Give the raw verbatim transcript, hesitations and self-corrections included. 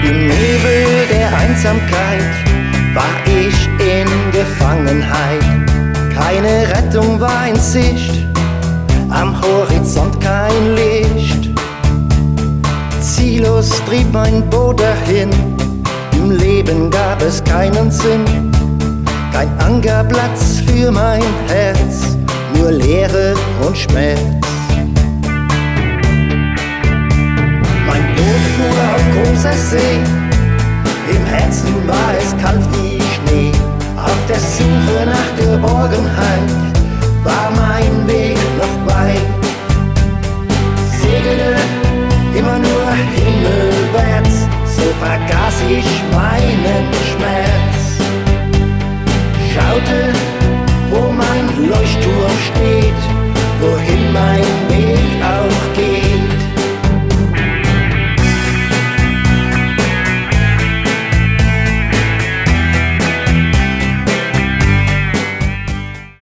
Im Nebel der Einsamkeit war ich in Gefangenheit. Keine Rettung war in Sicht, am Horizont kein Licht. Ziellos trieb mein Boot dahin, im Leben gab es keinen Sinn. Kein Ankerplatz für mein Herz, nur Leere und Schmerz. Mein Boot fuhr auf großer See, im Herzen war es kalt wie Schnee. Auf der Suche nach Geborgenheit war mein Weg noch weit. Segelte immer nur himmelwärts, so vergaß ich mein